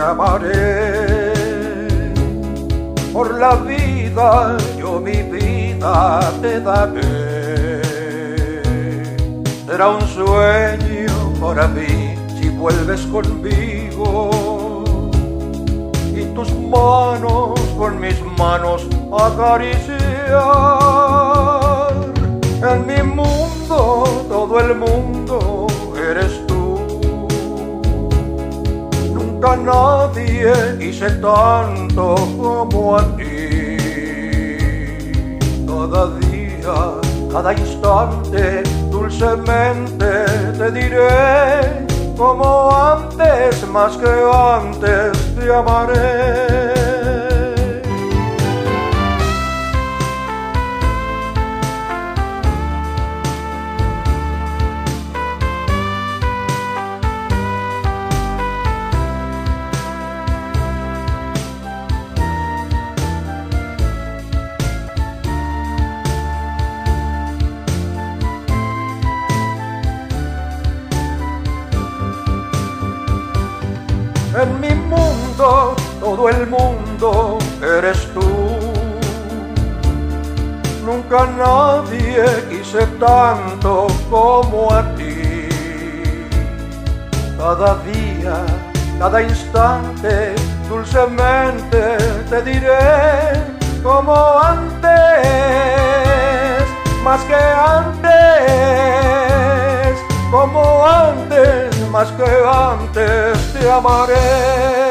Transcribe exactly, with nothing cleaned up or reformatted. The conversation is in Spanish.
amaré. Por la vida yo mi vida te daré. Será un sueño para mí si vuelves conmigo y tus manos con mis manos acariciar. En mi mundo, todo el mundo eres tú. Nunca nadie quise tanto como a ti. Cada día, cada instante, dulcemente te diré, como antes, más que antes, te amaré. En mi mundo, todo el mundo eres tú. Nunca nadie quise tanto como a ti. Cada día, cada instante, dulcemente te diré, como antes, más que antes, como antes, más que antes te amaré.